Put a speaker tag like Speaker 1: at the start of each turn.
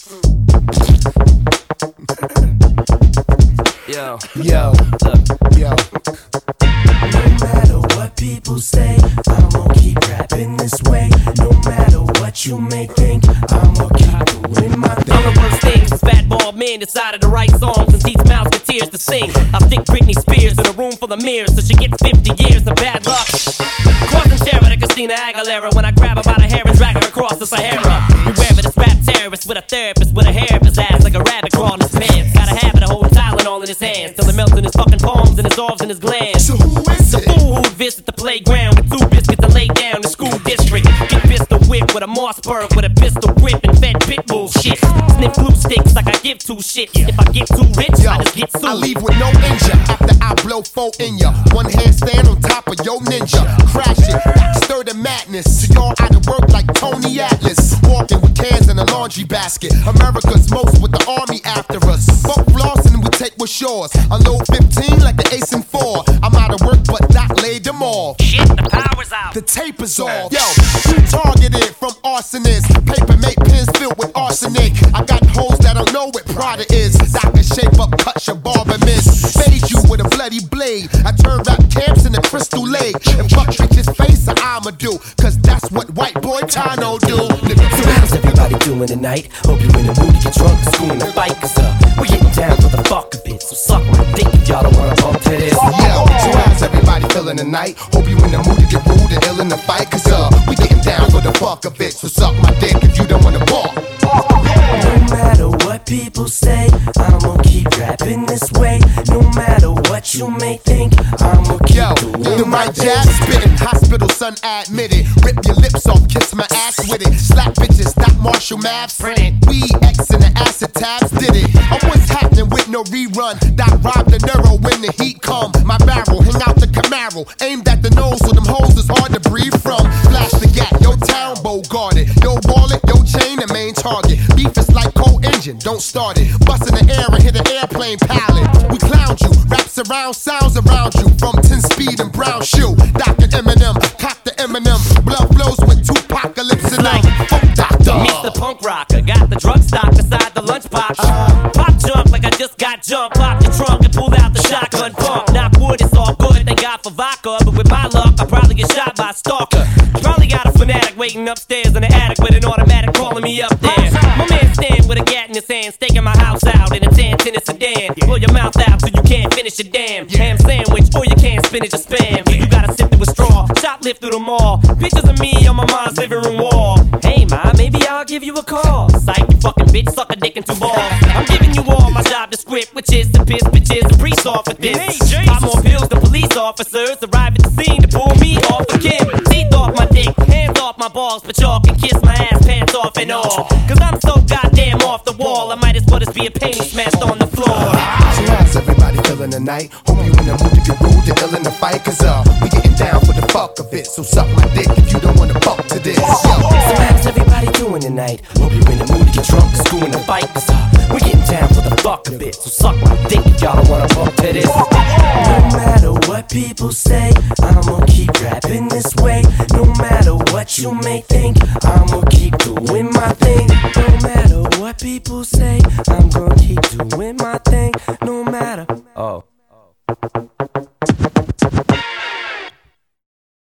Speaker 1: Yo,
Speaker 2: Yo. No matter what people say, I'm gonna keep rapping this way. No matter what you may think, I'm gonna keep doing my thing.
Speaker 1: I'm the worst thing since Fat Bald Man decided to write songs and teach mouths with tears to sing. I stick Britney Spears in a room full of mirrors so she gets 50 years of bad luck. Causing terror to Christina Aguilera when I grab her by the hair and drag her across the Sahara. Beware of this rap terrorist with a therapist with a hair up his ass like a rabbit crawling his pants. Got a habit of holding Tylenol in his hands till it melts in his fucking palms and dissolves in his glands.
Speaker 2: So who is
Speaker 1: The
Speaker 2: it?
Speaker 1: fool who would visit the playground with 2 biscuits and lay down the school district. Get pistol whipped with a Mossberg with a pistol grip and fed pit bull shit. Sniff glue sticks like I give 2 shits. If I get too rich, I just get sued.
Speaker 2: I leave with no injure after I blow 4 in ya. One handstand on top of your ninja. Crash it, stir the madness. So y'all out of work like Tony Atlas. Walking with cans in a laundry basket. America's most with the army after us. Fuck flossing, we take what's yours. Unload 15 like the Ace and 4. I'm out of work, but Doc laid them off.
Speaker 1: Shit, the power's out.
Speaker 2: The tape is off. Yo, you targeted from arsonists. Paper made pins filled with arsenic. I got hoes that don't know what Prada is. That can shape up, cut your barber miss. Fade you with a bloody blade. I turn rap camps in the Crystal Lake. And fuck bitches face I'ma do. Cause that's what white boy Tano do.
Speaker 3: So how's everybody doing tonight? Hope you in the mood to get drunk and school in the fight. Cause we're getting down for the fuck of it. So suck my dick if y'all don't wanna bump to this.
Speaker 2: Yo, so how's everybody feeling tonight? Hope you in the mood to get rude and ill in the fight. Cause we getting down for the fuck of it. So suck my dick if you don't wanna balk.
Speaker 3: No matter what people say, I'm gonna keep rapping this way. No matter what you may think, I'm gonna keep
Speaker 2: Yo,
Speaker 3: doing
Speaker 2: the
Speaker 3: my
Speaker 2: mic jab
Speaker 3: thing.
Speaker 2: spitting, hospital son admitted. Rip your lips off, kiss my ass with it. Slap bitches, stop Marshall Maps.
Speaker 1: Print it.
Speaker 2: We X and the acid tabs did it. Oh, what's happening with no rerun? That robbed the Nero when the heat come. My barrel, hang out the Camaro. Aimed at the nose with them hoes is hard to breathe from. Flash the gap, yo town bow guarded. Yo wallet, yo chain, the main target. Beef is like cold engine, don't start it. Bust in the air and hit an airplane pallet. We clowned you, raps around, sounds around you. From 10 speed and brown shoe. Dr. Eminem, cock the Eminem. Blood flows with Tupacalypse and I'm Funk Doctor.
Speaker 1: Mr. Punk Rocker, got the drug stock beside the lunchbox. Pop jump like I just got jumped. Pop the trunk and pulled out the shotgun pump. Knock wood, it's all good, thank God for vodka. But with my luck, I'll probably get shot by a stalker. Probably got a fanatic waiting upstairs in the attic with an automatic calling me up there. My man stand with a gat in his hand, staking my house out in a tan tennis sedan. Blow your mouth out so you can't finish your damn ham sandwich, or you can't spinach or spam. You gotta sip through a straw, shoplift through the mall. Pictures of me on my mom's living room wall. Hey ma, maybe I'll give you a call. Psych, you fucking bitch, suck a dick and 2 balls. I'm giving you all my job to script, which is to piss bitches and priest off with this. Pop more pills than police officers arrive at the scene to pull me off again. Teeth off my dick, hands off my balls, but y'all can kiss my ass pants off and all. Cause I'm so goddamn off the wall, I might as well just be a penny smashed on the floor.
Speaker 2: So how's everybody feeling tonight? Hope you in the mood to get rude and ill in the fight. Cause we getting down for the fuck of it. So suck my dick if you don't wanna fuck to this. Yo.
Speaker 3: So how's everybody doing tonight? Hope you're in the mood to get drunk and school in the fight. Cause we're getting down for the fuck of it. So suck my dick if y'all don't wanna bump to this. No matter what people say, I'm gonna keep rapping this way. No matter what you may think, I'm gonna keep doing my thing. No matter what people say, I'm gonna keep doing my thing. No matter. Oh.